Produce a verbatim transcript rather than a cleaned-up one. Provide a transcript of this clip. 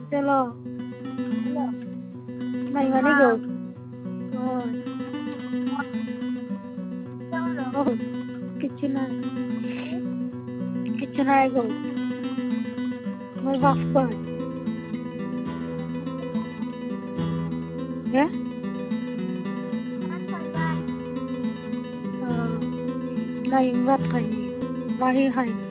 Hello, Hello. mày mà đi Wow. gục. Rồi, Đâu rồi? oh, kitchen này, kitchen này gục. Mày vào phơi. Yeah? Ăn phải ba. Ờ, này vặt hay, vài hay.